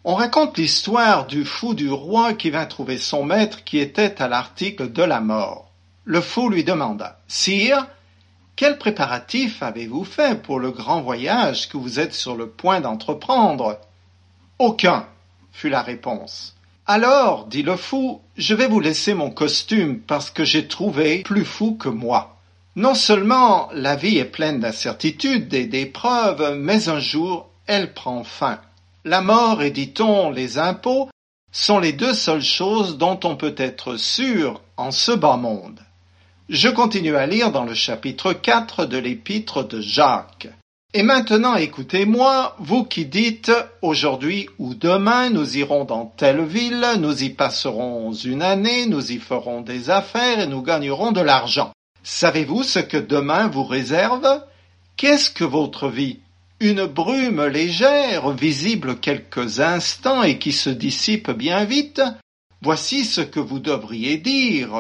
On raconte l'histoire du fou du roi qui vint trouver son maître qui était à l'article de la mort. Le fou lui demanda « Sire, quels préparatifs avez-vous fait pour le grand voyage que vous êtes sur le point d'entreprendre ?»« Aucun, » fut la réponse. « Alors, dit le fou, je vais vous laisser mon costume parce que j'ai trouvé plus fou que moi. Non seulement la vie est pleine d'incertitudes et d'épreuves, mais un jour, elle prend fin. La mort et, dit-on, les impôts sont les deux seules choses dont on peut être sûr en ce bas monde. » Je continue à lire dans le chapitre 4 de l'épître de Jacques. Et maintenant écoutez-moi, vous qui dites « Aujourd'hui ou demain, nous irons dans telle ville, nous y passerons une année, nous y ferons des affaires et nous gagnerons de l'argent. » Savez-vous ce que demain vous réserve? Qu'est-ce que votre vie? Une brume légère, visible quelques instants et qui se dissipe bien vite? Voici ce que vous devriez dire.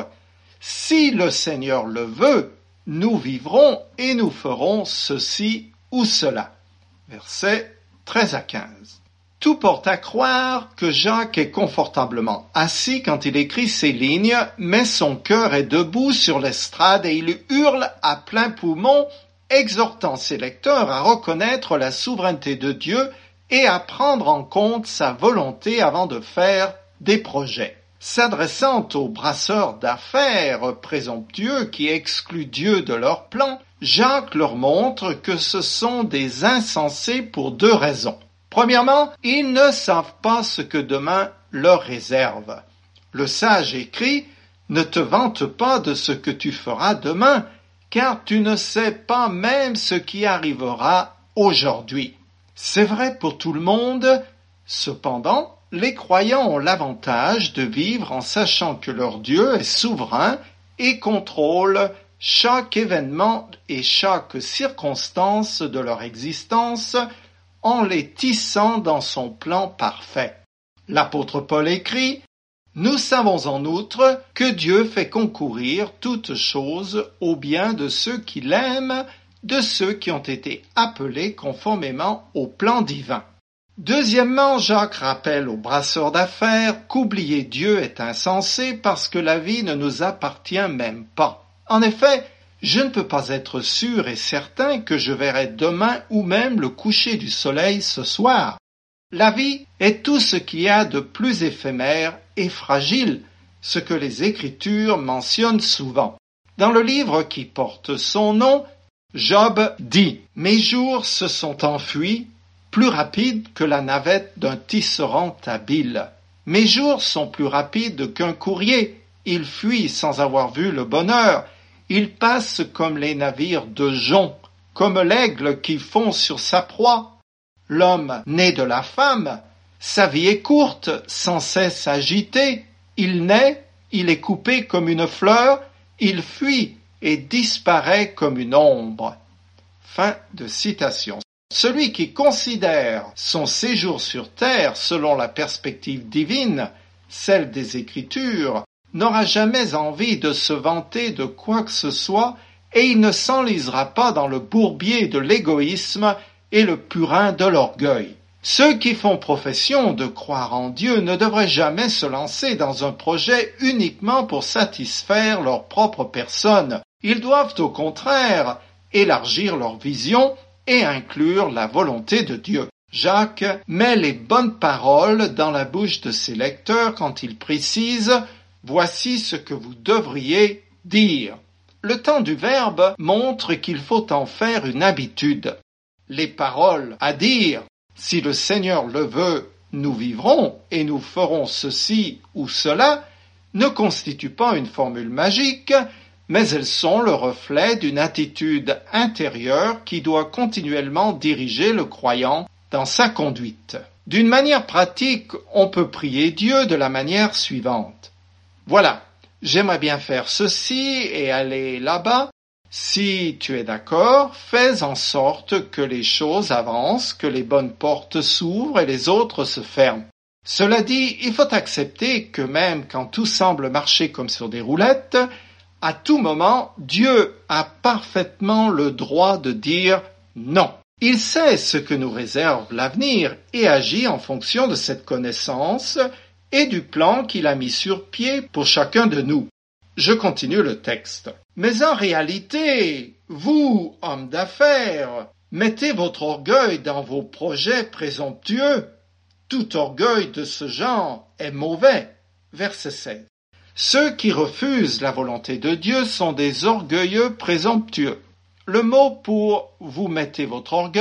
Si le Seigneur le veut, nous vivrons et nous ferons ceci ou cela. Versets 13 à 15. Tout porte à croire que Jacques est confortablement assis quand il écrit ces lignes, mais son cœur est debout sur l'estrade et il hurle à plein poumon, exhortant ses lecteurs à reconnaître la souveraineté de Dieu et à prendre en compte sa volonté avant de faire des projets. S'adressant aux brasseurs d'affaires présomptueux qui excluent Dieu de leur plan, Jacques leur montre que ce sont des insensés pour deux raisons. Premièrement, ils ne savent pas ce que demain leur réserve. Le sage écrit « Ne te vante pas de ce que tu feras demain, car tu ne sais pas même ce qui arrivera aujourd'hui. » C'est vrai pour tout le monde, cependant, les croyants ont l'avantage de vivre en sachant que leur Dieu est souverain et contrôle chaque événement et chaque circonstance de leur existence en les tissant dans son plan parfait. L'apôtre Paul écrit « Nous savons en outre que Dieu fait concourir toutes choses au bien de ceux qui l'aiment, de ceux qui ont été appelés conformément au plan divin. » Deuxièmement, Jacques rappelle aux brasseurs d'affaires qu'oublier Dieu est insensé parce que la vie ne nous appartient même pas. En effet, je ne peux pas être sûr et certain que je verrai demain ou même le coucher du soleil ce soir. La vie est tout ce qu'il y a de plus éphémère et fragile, ce que les Écritures mentionnent souvent. Dans le livre qui porte son nom, Job dit « Mes jours se sont enfuis, plus rapides que la navette d'un tisserand habile. Mes jours sont plus rapides qu'un courrier, ils fuient sans avoir vu le bonheur. Ils passent comme les navires de jonc, comme l'aigle qui fond sur sa proie. L'homme né de la femme, sa vie est courte, sans cesse agitée. Il naît, il est coupé comme une fleur, il fuit et disparaît comme une ombre. » Fin de citation. Celui qui considère son séjour sur terre selon la perspective divine, celle des Écritures, n'aura jamais envie de se vanter de quoi que ce soit et il ne s'enlisera pas dans le bourbier de l'égoïsme et le purin de l'orgueil. Ceux qui font profession de croire en Dieu ne devraient jamais se lancer dans un projet uniquement pour satisfaire leur propre personne. Ils doivent au contraire élargir leur vision et inclure la volonté de Dieu. Jacques met les bonnes paroles dans la bouche de ses lecteurs quand il précise « Voici ce que vous devriez dire ». Le temps du verbe montre qu'il faut en faire une habitude. Les paroles à dire « Si le Seigneur le veut, nous vivrons et nous ferons ceci ou cela » ne constituent pas une formule magique, mais elles sont le reflet d'une attitude intérieure qui doit continuellement diriger le croyant dans sa conduite. D'une manière pratique, on peut prier Dieu de la manière suivante. Voilà, j'aimerais bien faire ceci et aller là-bas. Si tu es d'accord, fais en sorte que les choses avancent, que les bonnes portes s'ouvrent et les autres se ferment. Cela dit, il faut accepter que même quand tout semble marcher comme sur des roulettes, à tout moment, Dieu a parfaitement le droit de dire non. Il sait ce que nous réserve l'avenir et agit en fonction de cette connaissance et du plan qu'il a mis sur pied pour chacun de nous. Je continue le texte. Mais en réalité, vous, hommes d'affaires, mettez votre orgueil dans vos projets présomptueux. Tout orgueil de ce genre est mauvais. Verset 16. Ceux qui refusent la volonté de Dieu sont des orgueilleux présomptueux. Le mot pour « vous mettez votre orgueil »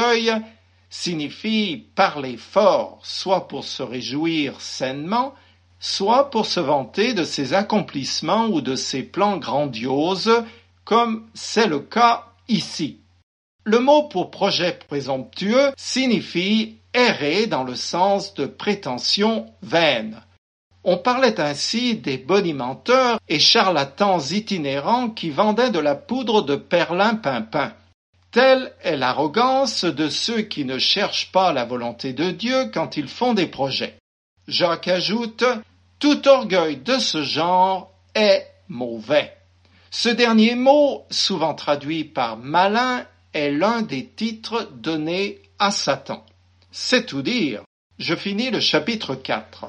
signifie parler fort, soit pour se réjouir sainement, soit pour se vanter de ses accomplissements ou de ses plans grandioses, comme c'est le cas ici. Le mot pour projet présomptueux signifie errer dans le sens de prétention vaine. On parlait ainsi des bonimenteurs et charlatans itinérants qui vendaient de la poudre de perlimpinpin. Telle est l'arrogance de ceux qui ne cherchent pas la volonté de Dieu quand ils font des projets. Jacques ajoute « Tout orgueil de ce genre est mauvais ». Ce dernier mot, souvent traduit par malin, est l'un des titres donnés à Satan. C'est tout dire. Je finis le chapitre 4.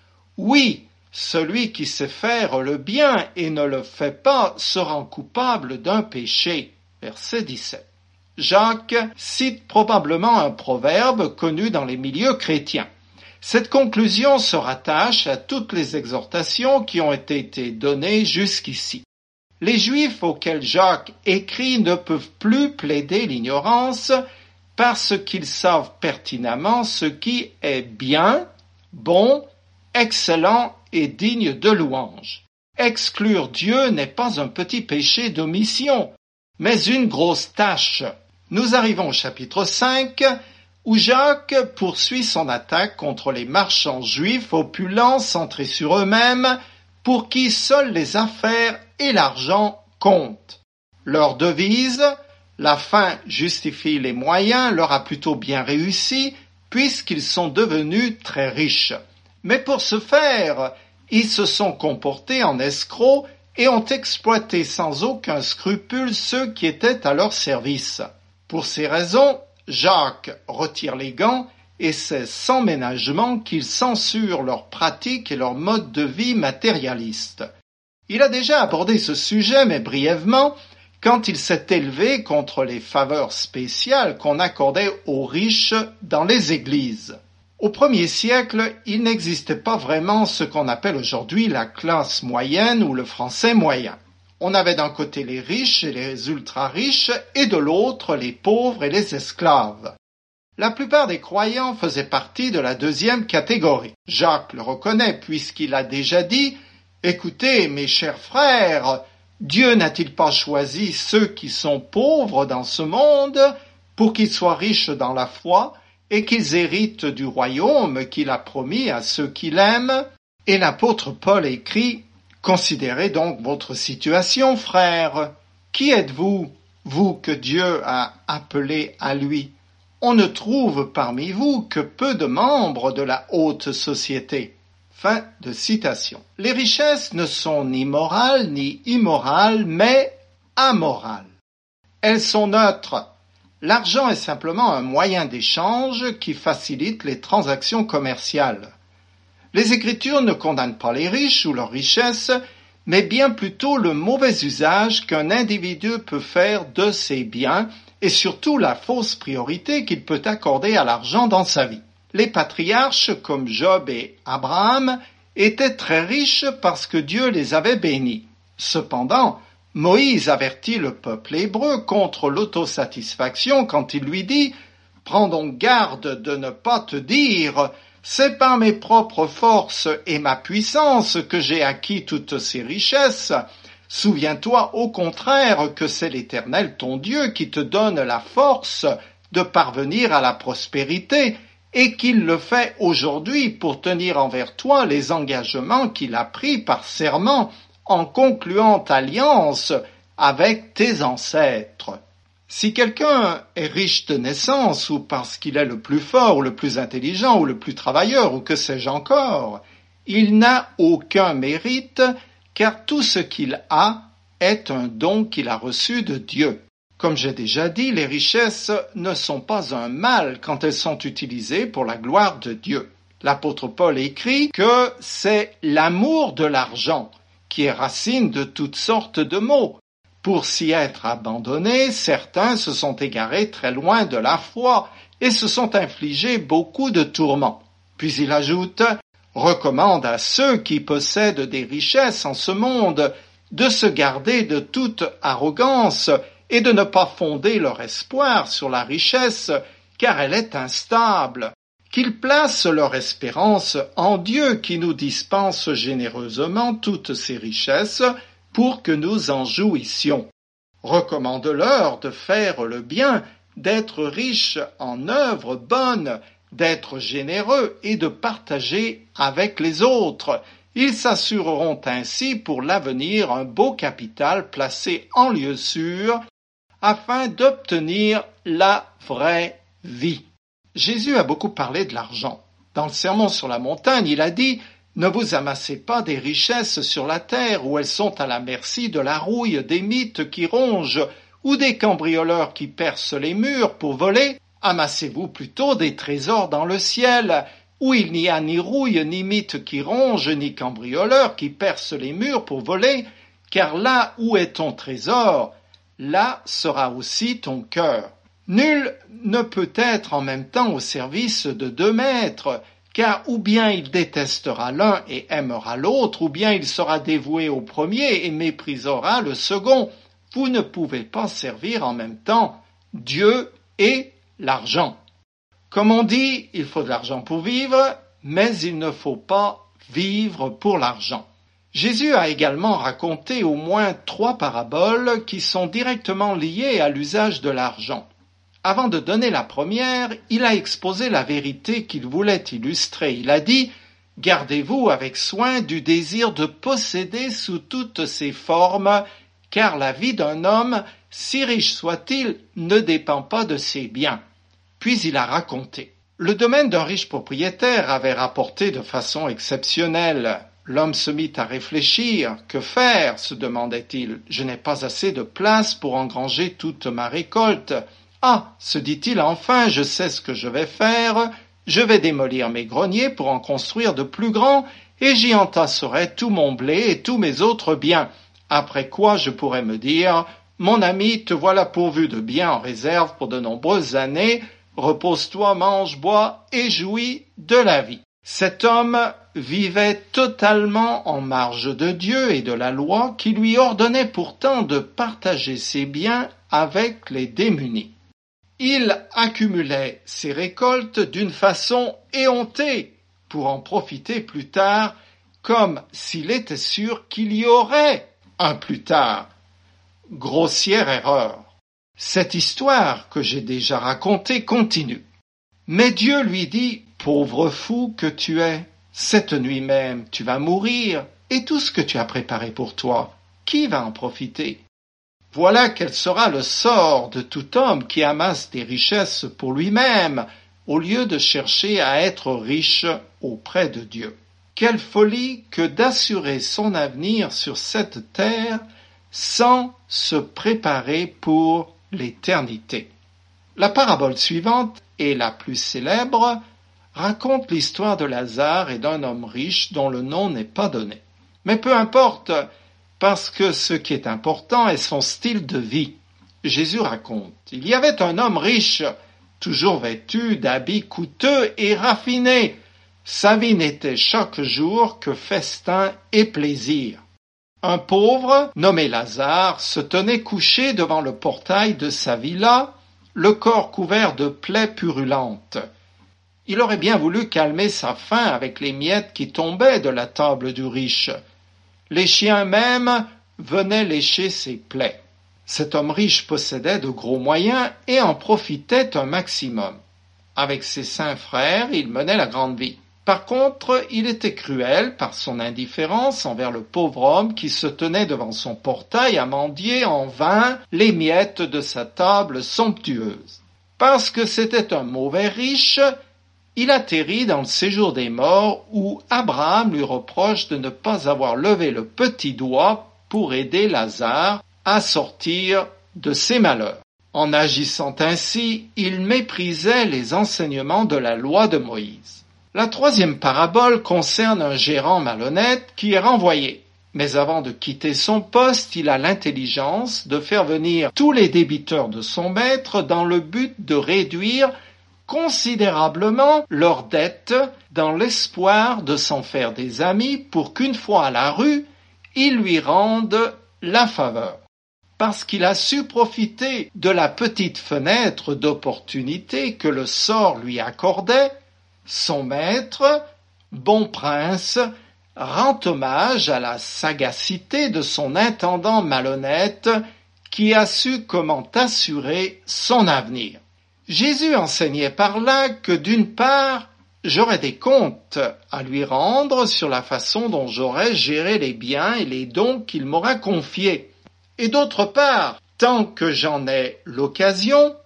Oui, celui qui sait faire le bien et ne le fait pas se rend coupable d'un péché. Verset 17. Jacques cite probablement un proverbe connu dans les milieux chrétiens. Cette conclusion se rattache à toutes les exhortations qui ont été données jusqu'ici. Les Juifs auxquels Jacques écrit ne peuvent plus plaider l'ignorance parce qu'ils savent pertinemment ce qui est bien, bon, excellent et digne de louange. Exclure Dieu n'est pas un petit péché d'omission, mais une grosse tâche. Nous arrivons au chapitre 5, où Jacques poursuit son attaque contre les marchands juifs opulents centrés sur eux-mêmes, pour qui seules les affaires et l'argent comptent. Leur devise, la fin justifie les moyens, leur a plutôt bien réussi, puisqu'ils sont devenus très riches. Mais pour ce faire, ils se sont comportés en escrocs et ont exploité sans aucun scrupule ceux qui étaient à leur service. Pour ces raisons, Jacques retire les gants et c'est sans ménagement qu'il censure leurs pratiques et leur mode de vie matérialiste. Il a déjà abordé ce sujet, mais brièvement, quand il s'est élevé contre les faveurs spéciales qu'on accordait aux riches dans les églises. Au 1er siècle, il n'existait pas vraiment ce qu'on appelle aujourd'hui la classe moyenne ou le français moyen. On avait d'un côté les riches et les ultra-riches et de l'autre les pauvres et les esclaves. La plupart des croyants faisaient partie de la deuxième catégorie. Jacques le reconnaît puisqu'il a déjà dit « Écoutez, mes chers frères, Dieu n'a-t-il pas choisi ceux qui sont pauvres dans ce monde pour qu'ils soient riches dans la foi et qu'ils héritent du royaume qu'il a promis à ceux qui l'aiment ?» Et l'apôtre Paul écrit « Considérez donc votre situation, frères. Qui êtes-vous, vous que Dieu a appelé à lui ? On ne trouve parmi vous que peu de membres de la haute société. » Fin de citation. Les richesses ne sont ni morales ni immorales, mais amorales. Elles sont neutres. L'argent est simplement un moyen d'échange qui facilite les transactions commerciales. Les Écritures ne condamnent pas les riches ou leurs richesses, mais bien plutôt le mauvais usage qu'un individu peut faire de ses biens et surtout la fausse priorité qu'il peut accorder à l'argent dans sa vie. Les patriarches comme Job et Abraham étaient très riches parce que Dieu les avait bénis. Cependant, Moïse avertit le peuple hébreu contre l'autosatisfaction quand il lui dit « Prends donc garde de ne pas te dire « C'est par mes propres forces et ma puissance que j'ai acquis toutes ces richesses ». Souviens-toi au contraire que c'est l'Éternel ton Dieu qui te donne la force de parvenir à la prospérité et qu'il le fait aujourd'hui pour tenir envers toi les engagements qu'il a pris par serment en concluant alliance avec tes ancêtres. Si quelqu'un est riche de naissance ou parce qu'il est le plus fort ou le plus intelligent ou le plus travailleur ou que sais-je encore, il n'a aucun mérite car tout ce qu'il a est un don qu'il a reçu de Dieu. Comme j'ai déjà dit, les richesses ne sont pas un mal quand elles sont utilisées pour la gloire de Dieu. L'apôtre Paul écrit que c'est l'amour de l'argent qui est racine de toutes sortes de maux. Pour s'y être abandonnés, certains se sont égarés très loin de la foi et se sont infligés beaucoup de tourments. Puis il ajoute « recommande à ceux qui possèdent des richesses en ce monde de se garder de toute arrogance et de ne pas fonder leur espoir sur la richesse, car elle est instable. Qu'ils placent leur espérance en Dieu qui nous dispense généreusement toutes ces richesses pour que nous en jouissions. Recommande-leur de faire le bien, d'être riches en œuvres bonnes, d'être généreux et de partager avec les autres. Ils s'assureront ainsi pour l'avenir un beau capital placé en lieu sûr afin d'obtenir la vraie vie. Jésus a beaucoup parlé de l'argent. Dans le Sermon sur la montagne, il a dit « Ne vous amassez pas des richesses sur la terre où elles sont à la merci de la rouille, des mites qui rongent ou des cambrioleurs qui percent les murs pour voler. Amassez-vous plutôt des trésors dans le ciel où il n'y a ni rouille, ni mites qui rongent, ni cambrioleurs qui percent les murs pour voler, car là où est ton trésor, là sera aussi ton cœur. Nul ne peut être en même temps au service de deux maîtres, car ou bien il détestera l'un et aimera l'autre, ou bien il sera dévoué au premier et méprisera le second. Vous ne pouvez pas servir en même temps Dieu et l'argent. Comme on dit, il faut de l'argent pour vivre, mais il ne faut pas vivre pour l'argent. Jésus a également raconté au moins 3 paraboles qui sont directement liées à l'usage de l'argent. Avant de donner la première, il a exposé la vérité qu'il voulait illustrer. Il a dit « Gardez-vous avec soin du désir de posséder sous toutes ses formes, car la vie d'un homme, si riche soit-il, ne dépend pas de ses biens. » Puis il a raconté. Le domaine d'un riche propriétaire avait rapporté de façon exceptionnelle. L'homme se mit à réfléchir. « Que faire ?» se demandait-il. « Je n'ai pas assez de place pour engranger toute ma récolte. » « Ah, se dit-il enfin, je sais ce que je vais faire. Je vais démolir mes greniers pour en construire de plus grands et j'y entasserai tout mon blé et tous mes autres biens. Après quoi je pourrai me dire, mon ami, te voilà pourvu de biens en réserve pour de nombreuses années. Repose-toi, mange, bois et jouis de la vie. » Cet homme vivait totalement en marge de Dieu et de la loi qui lui ordonnait pourtant de partager ses biens avec les démunis. Il accumulait ses récoltes d'une façon éhontée pour en profiter plus tard, comme s'il était sûr qu'il y aurait un plus tard. Grossière erreur. Cette histoire que j'ai déjà racontée continue. Mais Dieu lui dit « Pauvre fou que tu es, cette nuit même tu vas mourir, et tout ce que tu as préparé pour toi, qui va en profiter ?» Voilà quel sera le sort de tout homme qui amasse des richesses pour lui-même, au lieu de chercher à être riche auprès de Dieu. Quelle folie que d'assurer son avenir sur cette terre sans se préparer pour l'éternité. La parabole suivante, et la plus célèbre, raconte l'histoire de Lazare et d'un homme riche dont le nom n'est pas donné. Mais peu importe, parce que ce qui est important est son style de vie. Jésus raconte, il y avait un homme riche, toujours vêtu d'habits coûteux et raffinés. Sa vie n'était chaque jour que festin et plaisir. Un pauvre, nommé Lazare, se tenait couché devant le portail de sa villa, le corps couvert de plaies purulentes. Il aurait bien voulu calmer sa faim avec les miettes qui tombaient de la table du riche. Les chiens même venaient lécher ses plaies. Cet homme riche possédait de gros moyens et en profitait un maximum. Avec ses 5 frères, il menait la grande vie. Par contre, il était cruel par son indifférence envers le pauvre homme qui se tenait devant son portail à mendier en vain les miettes de sa table somptueuse. Parce que c'était un mauvais riche, il atterrit dans le séjour des morts où Abraham lui reproche de ne pas avoir levé le petit doigt pour aider Lazare à sortir de ses malheurs. En agissant ainsi, il méprisait les enseignements de la loi de Moïse. La troisième parabole concerne un gérant malhonnête qui est renvoyé. Mais avant de quitter son poste, il a l'intelligence de faire venir tous les débiteurs de son maître dans le but de réduire considérablement leurs dettes dans l'espoir de s'en faire des amis pour qu'une fois à la rue, ils lui rendent la faveur. Parce qu'il a su profiter de la petite fenêtre d'opportunité que le sort lui accordait, son maître, bon prince, rend hommage à la sagacité de son intendant malhonnête qui a su comment assurer son avenir. Jésus enseignait par là que d'une part, j'aurais des comptes à lui rendre sur la façon dont j'aurais géré les biens et les dons qu'il m'aura confiés. Et d'autre part, tant que j'en ai l'occasion,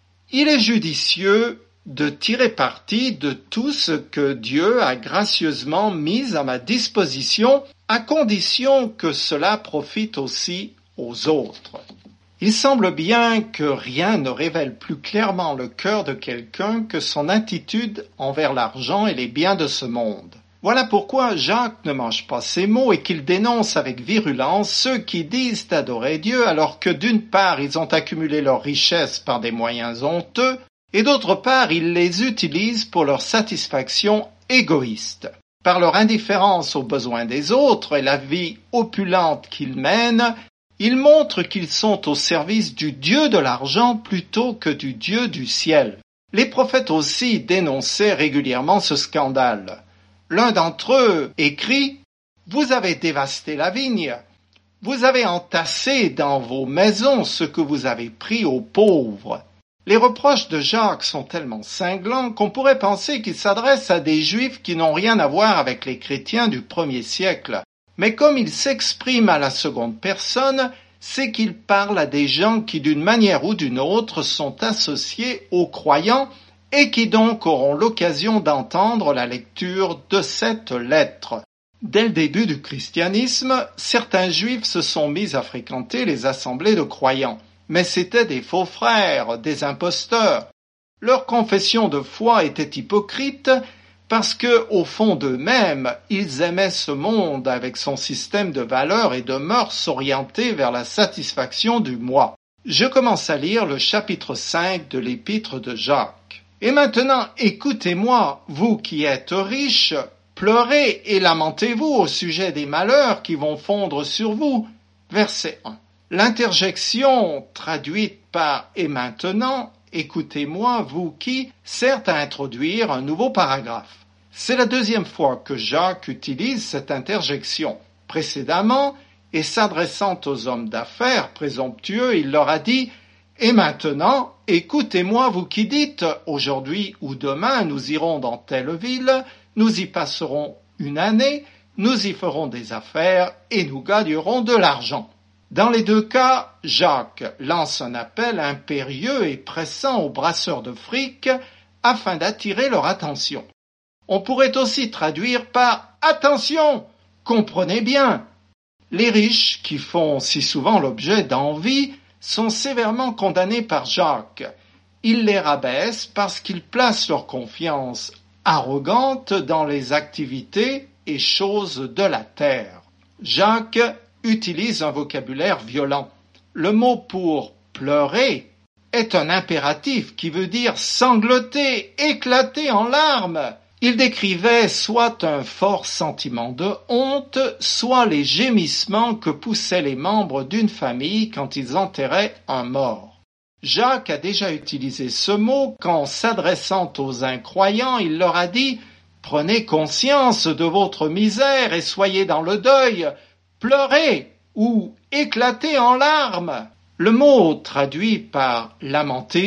il est judicieux de tirer parti de tout ce que Dieu a gracieusement mis à ma disposition, à condition que cela profite aussi aux autres. Il semble bien que rien ne révèle plus clairement le cœur de quelqu'un que son attitude envers l'argent et les biens de ce monde. Voilà pourquoi Jacques ne mange pas ces mots et qu'il dénonce avec virulence ceux qui disent adorer Dieu alors que d'une part ils ont accumulé leurs richesses par des moyens honteux et d'autre part ils les utilisent pour leur satisfaction égoïste. Par leur indifférence aux besoins des autres et la vie opulente qu'ils mènent, ils montrent qu'ils sont au service du Dieu de l'argent plutôt que du Dieu du ciel. Les prophètes aussi dénonçaient régulièrement ce scandale. L'un d'entre eux écrit « Vous avez dévasté la vigne, vous avez entassé dans vos maisons ce que vous avez pris aux pauvres. » Les reproches de Jacques sont tellement cinglants qu'on pourrait penser qu'il s'adresse à des Juifs qui n'ont rien à voir avec les chrétiens du 1er siècle. Mais comme il s'exprime à la seconde personne, c'est qu'il parle à des gens qui d'une manière ou d'une autre sont associés aux croyants et qui donc auront l'occasion d'entendre la lecture de cette lettre. Dès le début du christianisme, certains juifs se sont mis à fréquenter les assemblées de croyants, mais c'étaient des faux frères, des imposteurs. Leur confession de foi était hypocrite parce que, au fond d'eux-mêmes, ils aimaient ce monde avec son système de valeurs et de mœurs orientés vers la satisfaction du moi. Je commence à lire le chapitre 5 de l'épître de Jacques. Et maintenant, écoutez-moi, vous qui êtes riches, pleurez et lamentez-vous au sujet des malheurs qui vont fondre sur vous. Verset 1. L'interjection traduite par « et maintenant », écoutez-moi, vous qui, sert à introduire un nouveau paragraphe. C'est la deuxième fois que Jacques utilise cette interjection. Précédemment, et s'adressant aux hommes d'affaires présomptueux, il leur a dit « Et maintenant, écoutez-moi, vous qui dites « Aujourd'hui ou demain, nous irons dans telle ville, nous y passerons une année, nous y ferons des affaires et nous gagnerons de l'argent. » Dans les deux cas, Jacques lance un appel impérieux et pressant aux brasseurs de fric afin d'attirer leur attention. On pourrait aussi traduire par « Attention, comprenez bien !» Les riches, qui font si souvent l'objet d'envie, sont sévèrement condamnés par Jacques. Il les rabaisse parce qu'ils placent leur confiance arrogante dans les activités et choses de la terre. Jacques utilise un vocabulaire violent. Le mot pour pleurer est un impératif qui veut dire sangloter, éclater en larmes. Il décrivait soit un fort sentiment de honte, soit les gémissements que poussaient les membres d'une famille quand ils enterraient un mort. Jacques a déjà utilisé ce mot quand, s'adressant aux incroyants, il leur a dit « Prenez conscience de votre misère et soyez dans le deuil, pleurez ou éclatez en larmes ». Le mot traduit par « lamentez-vous »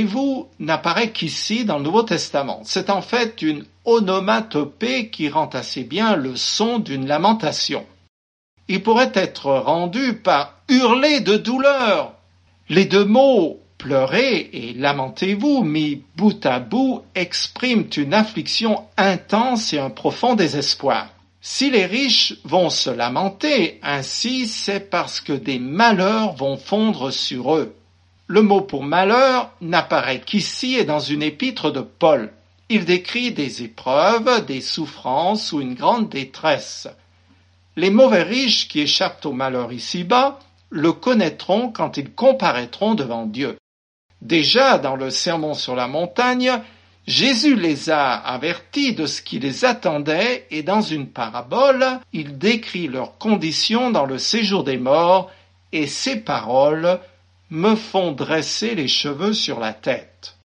n'apparaît qu'ici dans le Nouveau Testament. C'est en fait une onomatopée qui rend assez bien le son d'une lamentation. Il pourrait être rendu par « hurler de douleur ». Les deux mots « pleurer » et « lamentez-vous » mis bout à bout expriment une affliction intense et un profond désespoir. Si les riches vont se lamenter ainsi, c'est parce que des malheurs vont fondre sur eux. Le mot pour malheur n'apparaît qu'ici et dans une épître de Paul. Il décrit des épreuves, des souffrances ou une grande détresse. Les mauvais riches qui échappent au malheur ici-bas le connaîtront quand ils comparaîtront devant Dieu. Déjà dans le Sermon sur la montagne, Jésus les a avertis de ce qui les attendait et dans une parabole, il décrit leurs conditions dans le séjour des morts et ces paroles me font dresser les cheveux sur la tête.